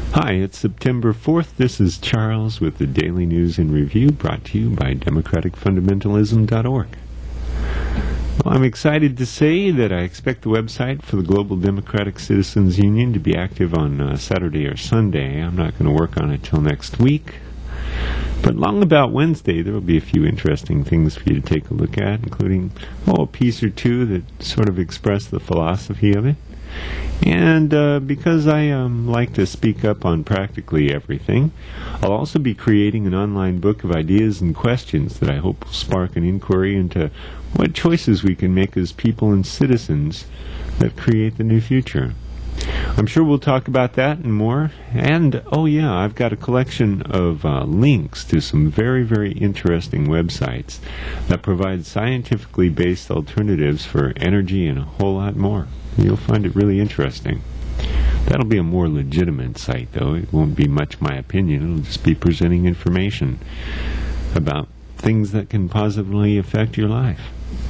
Hi, it's September 4th. This is Charles with the Daily News in Review, brought to you by democraticfundamentalism.org. Well, I'm excited to say that I expect the website for the Global Democratic Citizens Union to be active on Saturday or Sunday. I'm not going to work on it till next week. But long about Wednesday, there will be a few interesting things for you to take a look at, including a piece or two that sort of express the philosophy of it. And because I like to speak up on practically everything, I'll also be creating an online book of ideas and questions that I hope will spark an inquiry into what choices we can make as people and citizens that create the new future. I'm sure we'll talk about that and more. And, I've got a collection of links to some very, very interesting websites that provide scientifically based alternatives for energy and a whole lot more. You'll find it really interesting. That'll be a more legitimate site, though. It won't be much my opinion. It'll just be presenting information about things that can positively affect your life.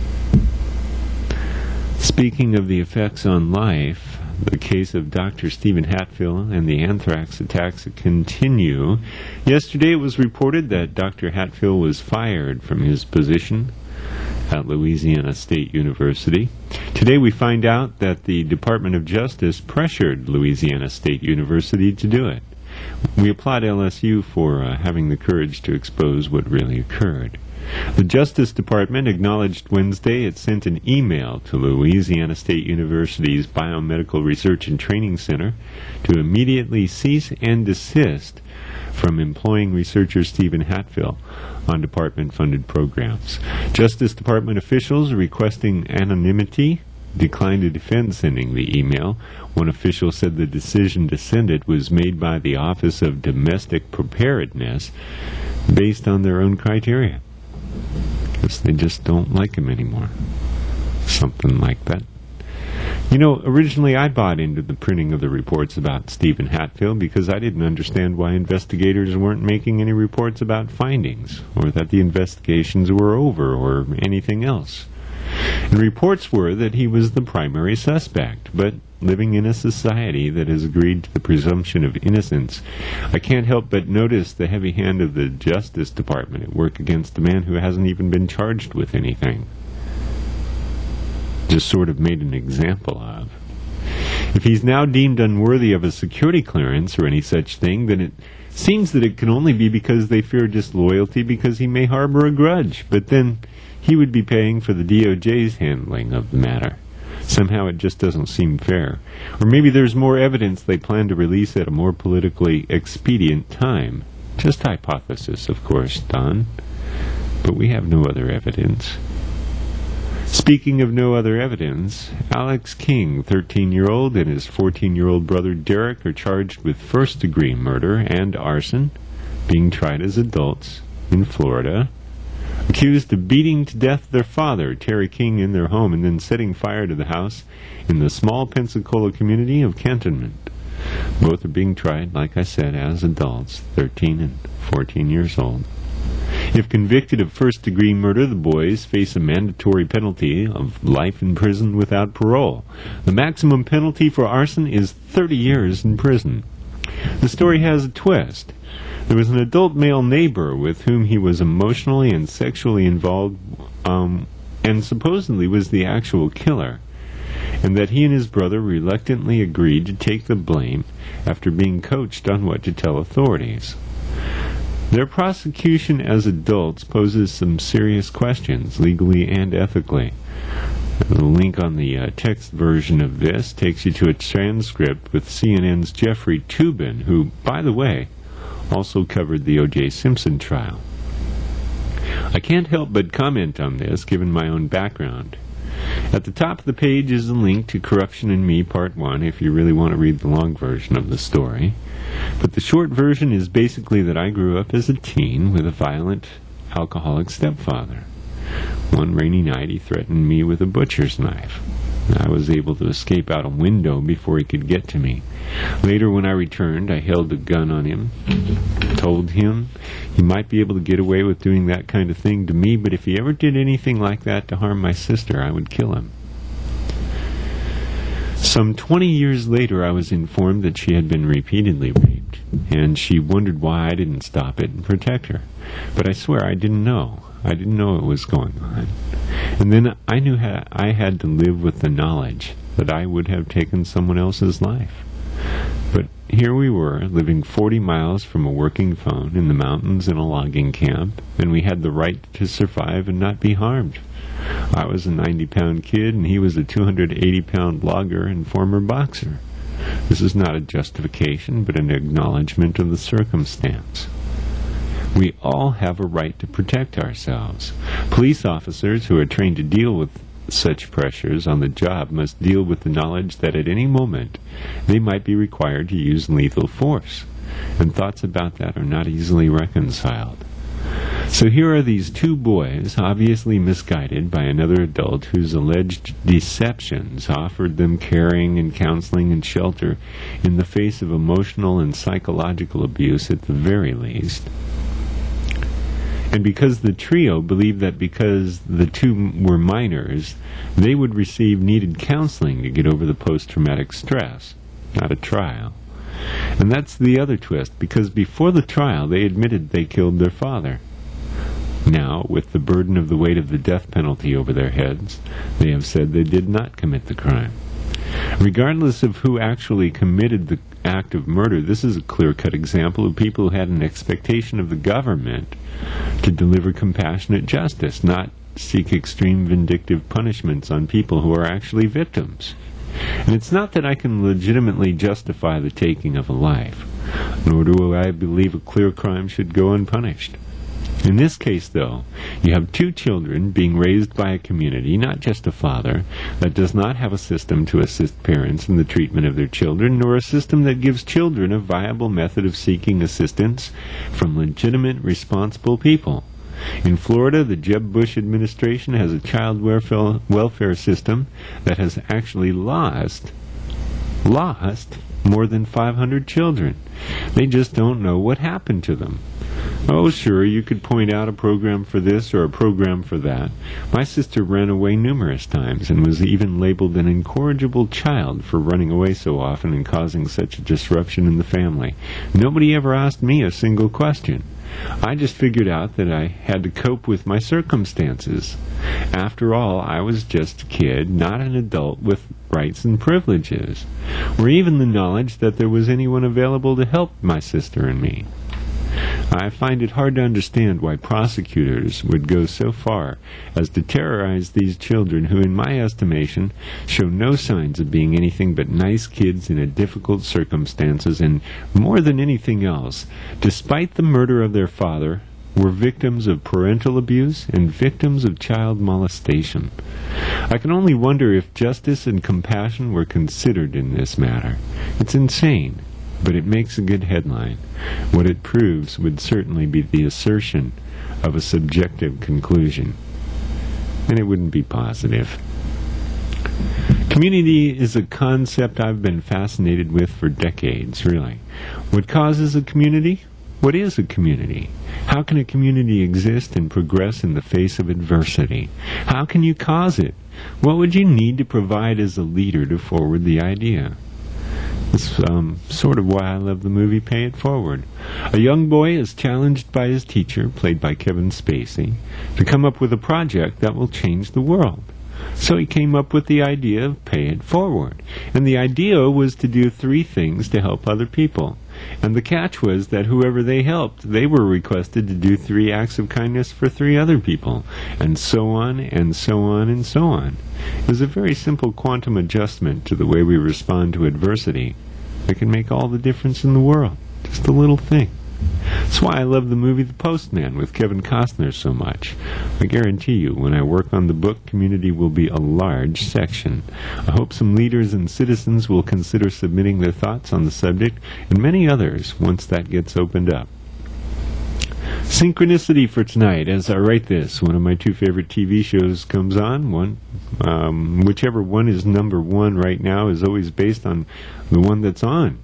Speaking of the effects on life, the case of Dr. Stephen Hatfield and the anthrax attacks continue. Yesterday it was reported that Dr. Hatfield was fired from his position at Louisiana State University. Today we find out that the Department of Justice pressured Louisiana State University to do it. We applaud LSU for having the courage to expose what really occurred. The Justice Department acknowledged Wednesday it sent an email to Louisiana State University's Biomedical Research and Training Center to immediately cease and desist from employing researcher Stephen Hatfield on department-funded programs. Justice Department officials requesting anonymity declined to defend sending the email. One official said the decision to send it was made by the Office of Domestic Preparedness based on their own criteria. Because they just don't like him anymore. Something like that. Originally I bought into the printing of the reports about Stephen Hatfield because I didn't understand why investigators weren't making any reports about findings, or that the investigations were over, or anything else. And reports were that he was the primary suspect, but living in a society that has agreed to the presumption of innocence, I can't help but notice the heavy hand of the Justice Department at work against a man who hasn't even been charged with anything. Just sort of made an example of. If he's now deemed unworthy of a security clearance or any such thing, then it seems that it can only be because they fear disloyalty because he may harbor a grudge, but then he would be paying for the DOJ's handling of the matter. Somehow it just doesn't seem fair. Or maybe there's more evidence they plan to release at a more politically expedient time. Just hypothesis, of course, Don. But we have no other evidence. Speaking of no other evidence, Alex King, 13-year-old, and his 14-year-old brother Derek are charged with first-degree murder and arson, being tried as adults in Florida, accused of beating to death their father, Terry King, in their home and then setting fire to the house in the small Pensacola community of Cantonment. Both are being tried, like I said, as adults, 13 and 14 years old. If convicted of first-degree murder, the boys face a mandatory penalty of life in prison without parole. The maximum penalty for arson is 30 years in prison. The story has a twist. There was an adult male neighbor with whom he was emotionally and sexually involved, and supposedly was the actual killer, and that he and his brother reluctantly agreed to take the blame after being coached on what to tell authorities. Their prosecution as adults poses some serious questions, legally and ethically. The link on the text version of this takes you to a transcript with CNN's Jeffrey Toobin, who, by the way, also covered the O.J. Simpson trial. I can't help but comment on this, given my own background. At the top of the page is a link to Corruption in Me, Part 1, if you really want to read the long version of the story. But the short version is basically that I grew up as a teen with a violent, alcoholic stepfather. One rainy night, he threatened me with a butcher's knife. I was able to escape out a window before he could get to me. Later, when I returned, I held a gun on him, told him he might be able to get away with doing that kind of thing to me, but if he ever did anything like that to harm my sister, I would kill him. Some 20 years later, I was informed that she had been repeatedly raped. stopped, and she wondered why I didn't stop it and protect her. But I swear I didn't know. I didn't know it was going on. And then I knew I had to live with the knowledge that I would have taken someone else's life. But here we were, living 40 miles from a working phone in the mountains in a logging camp, and we had the right to survive and not be harmed. I was a 90-pound kid, and he was a 280-pound logger and former boxer. This is not a justification, but an acknowledgement of the circumstance. We all have a right to protect ourselves. Police officers who are trained to deal with such pressures on the job must deal with the knowledge that at any moment they might be required to use lethal force, and thoughts about that are not easily reconciled. So here are these two boys, obviously misguided by another adult whose alleged deceptions offered them caring and counseling and shelter in the face of emotional and psychological abuse at the very least. And because the trio believed that because the two were minors, they would receive needed counseling to get over the post-traumatic stress, not a trial. And that's the other twist, because before the trial they admitted they killed their father. Now, with the burden of the weight of the death penalty over their heads, they have said they did not commit the crime. Regardless of who actually committed the act of murder, this is a clear-cut example of people who had an expectation of the government to deliver compassionate justice, not seek extreme vindictive punishments on people who are actually victims. And it's not that I can legitimately justify the taking of a life, nor do I believe a clear crime should go unpunished. In this case, though, you have two children being raised by a community, not just a father, that does not have a system to assist parents in the treatment of their children, nor a system that gives children a viable method of seeking assistance from legitimate, responsible people. In Florida, the Jeb Bush administration has a child welfare system that has actually lost more than 500 children. They just don't know what happened to them. Oh, sure, you could point out a program for this or a program for that. My sister ran away numerous times and was even labeled an incorrigible child for running away so often and causing such a disruption in the family. Nobody ever asked me a single question. I just figured out that I had to cope with my circumstances. After all, I was just a kid, not an adult with rights and privileges, or even the knowledge that there was anyone available to help my sister and me. I find it hard to understand why prosecutors would go so far as to terrorize these children who, in my estimation, show no signs of being anything but nice kids in difficult circumstances and, more than anything else, despite the murder of their father, were victims of parental abuse and victims of child molestation. I can only wonder if justice and compassion were considered in this matter. It's insane, but it makes a good headline. What it proves would certainly be the assertion of a subjective conclusion, and it wouldn't be positive. Community is a concept I've been fascinated with for decades, really. What causes a community? What is a community? How can a community exist and progress in the face of adversity? How can you cause it? What would you need to provide as a leader to forward the idea? It's sort of why I love the movie Pay It Forward. A young boy is challenged by his teacher, played by Kevin Spacey, to come up with a project that will change the world. So he came up with the idea of Pay It Forward. And the idea was to do 3 things to help other people. And the catch was that whoever they helped, they were requested to do 3 acts of kindness for 3 other people. And so on, and so on, and so on. It was a very simple quantum adjustment to the way we respond to adversity that can make all the difference in the world. Just a little thing. That's why I love the movie The Postman with Kevin Costner so much. I guarantee you, when I work on the book, community will be a large section. I hope some leaders and citizens will consider submitting their thoughts on the subject, and many others once that gets opened up. Synchronicity for tonight. As I write this, one of my 2 favorite TV shows comes on. Whichever one is number 1 right now is always based on the one that's on.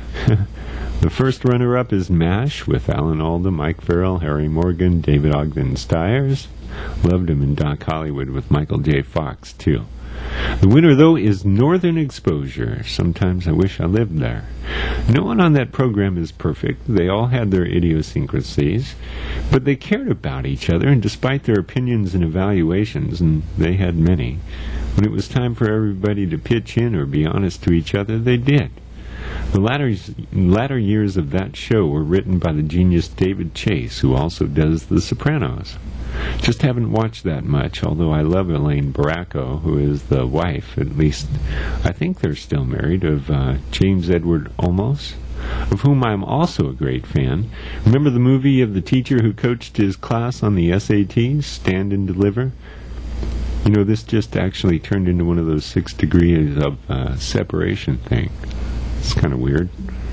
The first runner-up is MASH with Alan Alda, Mike Farrell, Harry Morgan, David Ogden Stiers. Loved him in Doc Hollywood with Michael J. Fox, too. The winner, though, is Northern Exposure. Sometimes I wish I lived there. No one on that program is perfect. They all had their idiosyncrasies, but they cared about each other, and despite their opinions and evaluations, and they had many, when it was time for everybody to pitch in or be honest to each other, they did. The latter years of that show were written by the genius David Chase, who also does The Sopranos. Just haven't watched that much, although I love Elaine Baracco, who is the wife, at least I think they're still married, of James Edward Olmos, of whom I'm also a great fan. Remember the movie of the teacher who coached his class on the SATs, Stand and Deliver? You know, this just actually turned into one of those 6 degrees of separation thing. It's kind of weird.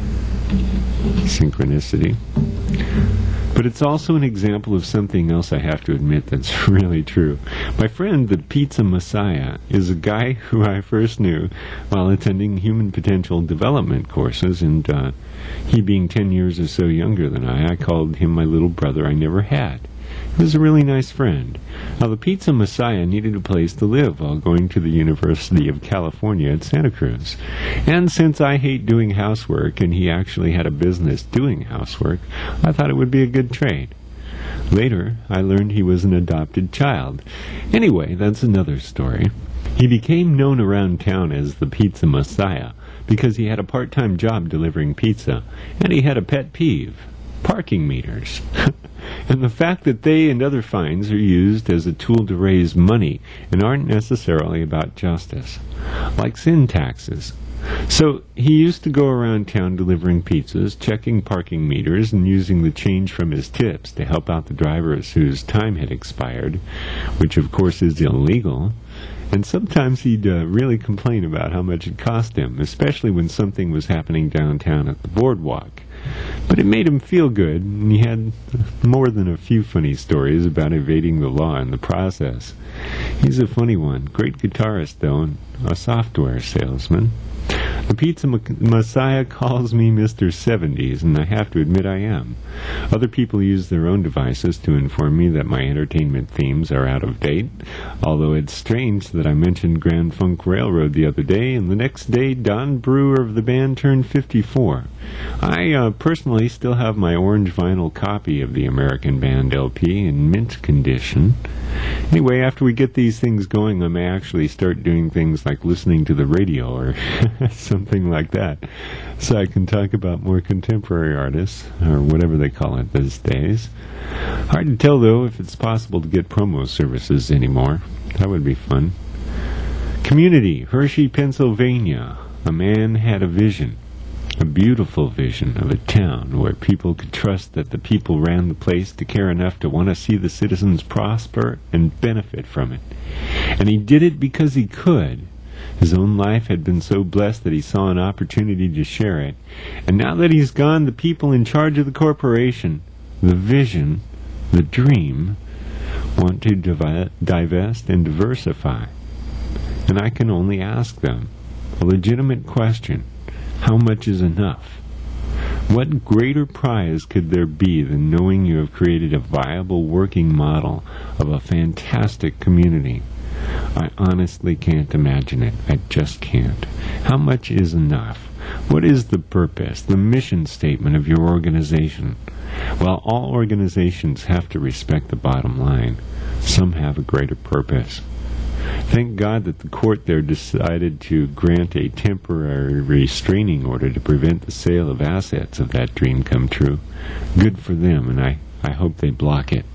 Synchronicity. But it's also an example of something else I have to admit that's really true. My friend, the Pizza Messiah, is a guy who I first knew while attending human potential development courses, and he being 10 years or so younger than I called him my little brother I never had. He was a really nice friend. Now, the Pizza Messiah needed a place to live while going to the University of California at Santa Cruz. And since I hate doing housework, and he actually had a business doing housework, I thought it would be a good trade. Later, I learned he was an adopted child. Anyway, that's another story. He became known around town as the Pizza Messiah because he had a part-time job delivering pizza, and he had a pet peeve: parking meters. And the fact that they and other fines are used as a tool to raise money and aren't necessarily about justice, like sin taxes. So he used to go around town delivering pizzas, checking parking meters, and using the change from his tips to help out the drivers whose time had expired, which of course is illegal. And sometimes he'd really complain about how much it cost him, especially when something was happening downtown at the boardwalk. But it made him feel good, and he had more than a few funny stories about evading the law in the process. He's a funny one. Great guitarist, though, and a software salesman. The Pizza Messiah calls me Mr. 70s, and I have to admit I am. Other people use their own devices to inform me that my entertainment themes are out of date, although it's strange that I mentioned Grand Funk Railroad the other day, and the next day Don Brewer of the band turned 54. I personally still have my orange vinyl copy of the American Band LP in mint condition. Anyway, after we get these things going, I may actually start doing things like listening to the radio or something like that, so I can talk about more contemporary artists, or whatever they call it these days. Hard to tell, though, if it's possible to get promo services anymore. That would be fun. Community, Hershey, Pennsylvania. A man had a vision. A beautiful vision of a town where people could trust that the people ran the place to care enough to want to see the citizens prosper and benefit from it. And he did it because he could. His own life had been so blessed that he saw an opportunity to share it. And now that he's gone, the people in charge of the corporation, the vision, the dream, want to divest and diversify. And I can only ask them a legitimate question: how much is enough? What greater prize could there be than knowing you have created a viable working model of a fantastic community? I honestly can't imagine it. I just can't. How much is enough? What is the purpose, the mission statement of your organization? Well, all organizations have to respect the bottom line. Some have a greater purpose. Thank God that the court there decided to grant a temporary restraining order to prevent the sale of assets of that dream come true. Good for them, and I hope they block it.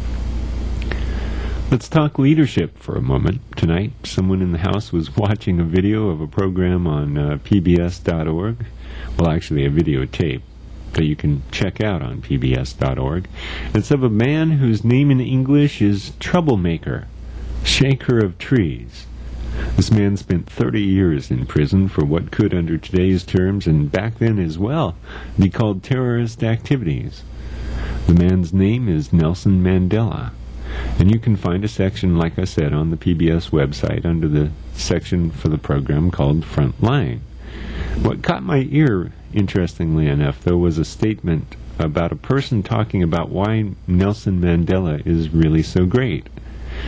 Let's talk leadership for a moment. Tonight, someone in the house was watching a video of a program on pbs.org. Well, actually, a videotape that you can check out on pbs.org. It's of a man whose name in English is Troublemaker, Shaker of Trees. This man spent 30 years in prison for what could, under today's terms, and back then as well, be called terrorist activities. The man's name is Nelson Mandela. And you can find a section, like I said, on the PBS website under the section for the program called Frontline. What caught my ear, interestingly enough, though, was a statement about a person talking about why Nelson Mandela is really so great.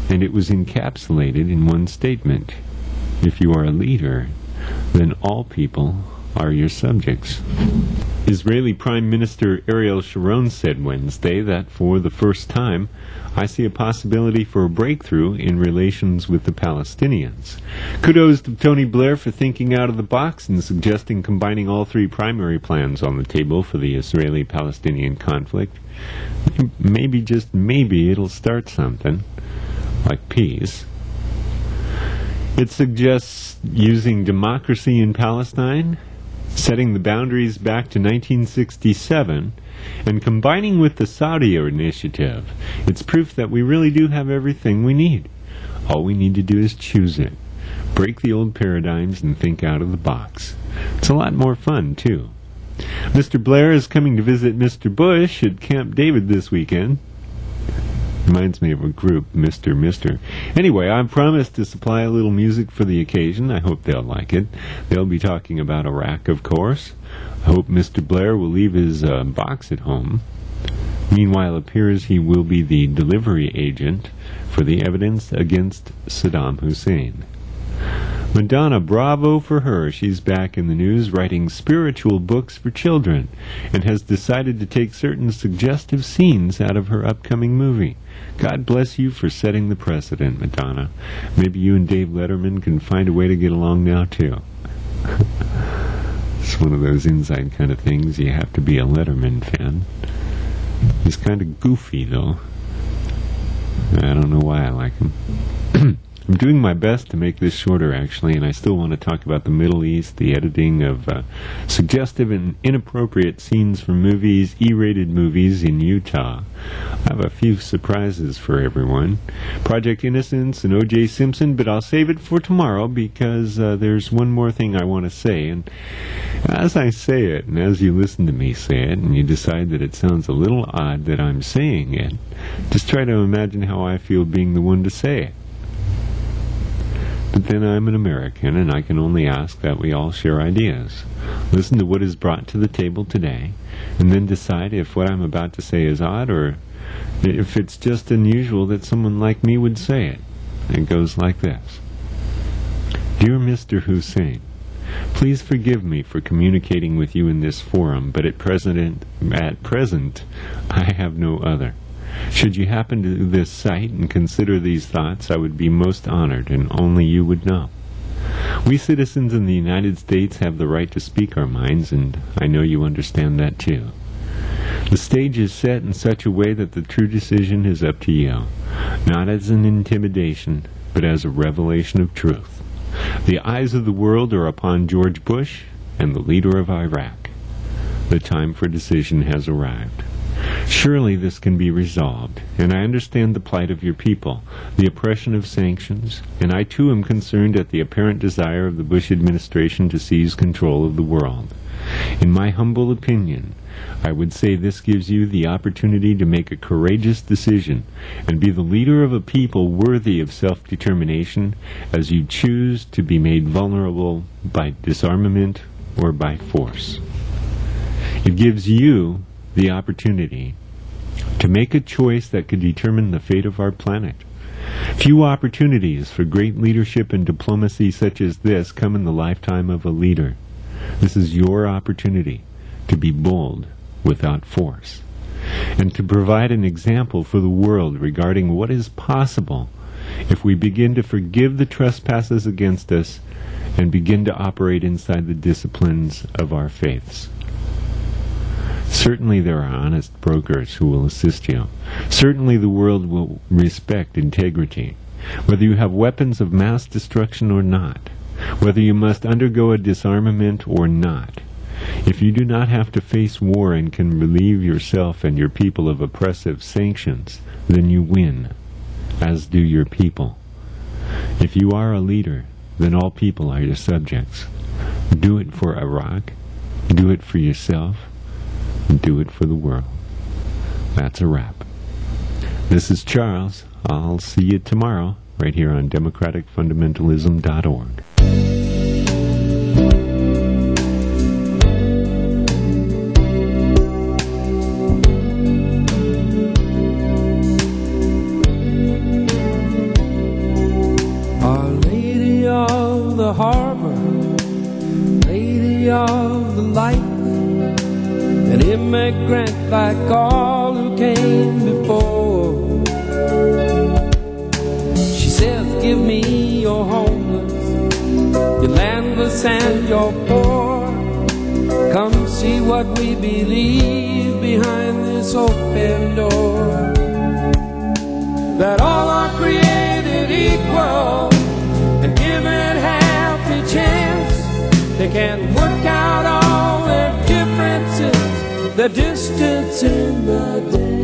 and it was encapsulated in one statement. If you are a leader, then all people are your subjects. Israeli Prime Minister Ariel Sharon said Wednesday that for the first time, I see a possibility for a breakthrough in relations with the Palestinians. Kudos to Tony Blair for thinking out of the box and suggesting combining all three primary plans on the table for the Israeli-Palestinian conflict. Maybe, just maybe, it'll start something, like peace. It suggests using democracy in Palestine, setting the boundaries back to 1967, and combining with the Saudi initiative. It's proof that we really do have everything we need. All we need to do is choose it. Break the old paradigms and think out of the box. It's a lot more fun, too. Mr. Blair is coming to visit Mr. Bush at Camp David this weekend. Reminds me of a group, Mr. Anyway, I've promised to supply a little music for the occasion. I hope they'll like it. They'll be talking about Iraq, of course. I hope Mr. Blair will leave his box at home. Meanwhile, it appears he will be the delivery agent for the evidence against Saddam Hussein. Madonna, bravo for her. She's back in the news writing spiritual books for children and has decided to take certain suggestive scenes out of her upcoming movie. God bless you for setting the precedent, Madonna. Maybe you and Dave Letterman can find a way to get along now, too. It's one of those inside kind of things. You have to be a Letterman fan. He's kind of goofy, though. I don't know why I like him. I'm doing my best to make this shorter, actually, and I still want to talk about the Middle East, the editing of suggestive and inappropriate scenes from movies, E-rated movies in Utah. I have a few surprises for everyone. Project Innocence and O.J. Simpson, but I'll save it for tomorrow because there's one more thing I want to say. And as I say it, and as you listen to me say it, and you decide that it sounds a little odd that I'm saying it, just try to imagine how I feel being the one to say it. But then I'm an American, and I can only ask that we all share ideas. Listen to what is brought to the table today, and then decide if what I'm about to say is odd, or if it's just unusual that someone like me would say it. It goes like this. Dear Mr. Hussein, please forgive me for communicating with you in this forum, but at present, I have no other. Should you happen to this site and consider these thoughts, I would be most honored, and only you would know. We citizens in the United States have the right to speak our minds, and I know you understand that too. The stage is set in such a way that the true decision is up to you, not as an intimidation, but as a revelation of truth. The eyes of the world are upon George Bush and the leader of Iraq. The time for decision has arrived. Surely this can be resolved, and I understand the plight of your people, the oppression of sanctions, and I too am concerned at the apparent desire of the Bush administration to seize control of the world. In my humble opinion, I would say this gives you the opportunity to make a courageous decision and be the leader of a people worthy of self-determination as you choose to be made vulnerable by disarmament or by force. It gives you the opportunity to make a choice that could determine the fate of our planet. Few opportunities for great leadership and diplomacy such as this come in the lifetime of a leader. This is your opportunity to be bold without force, and to provide an example for the world regarding what is possible if we begin to forgive the trespasses against us and begin to operate inside the disciplines of our faiths. Certainly there are honest brokers who will assist you. Certainly the world will respect integrity. Whether you have weapons of mass destruction or not, whether you must undergo a disarmament or not, if you do not have to face war and can relieve yourself and your people of oppressive sanctions, then you win, as do your people. If you are a leader, then all people are your subjects. Do it for Iraq. Do it for yourself. Do it for the world. That's a wrap. This is Charles. I'll see you tomorrow right here on democraticfundamentalism.org. immigrant like all who came before. She says, give me your homeless, your landless and your poor. Come see what we believe behind this open door. That all are created equal and given half a chance. They can work out all their differences, the distance in the dance.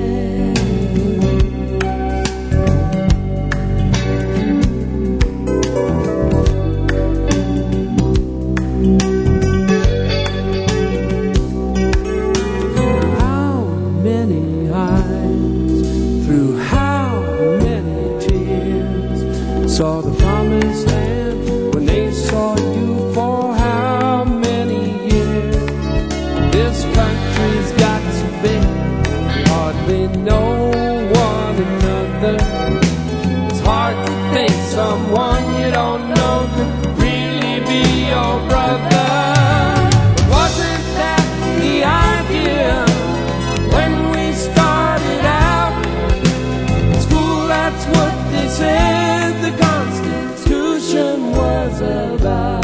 How many eyes, through how many tears, saw the promised land when they saw you for how many years? This country's got so big, we hardly know one another. It's hard to think someone you don't know could really be your brother. But wasn't that the idea when we started out? In school, that's what they said the Constitution was about.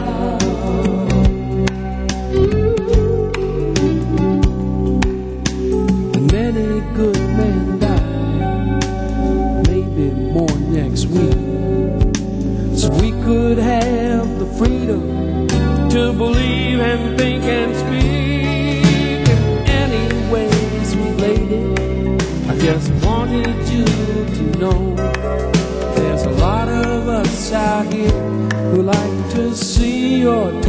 Many good men died, maybe more next week, so we could have the freedom to believe and think and speak in any ways we laid it. I just wanted you to know there's a lot of us out here who like to see your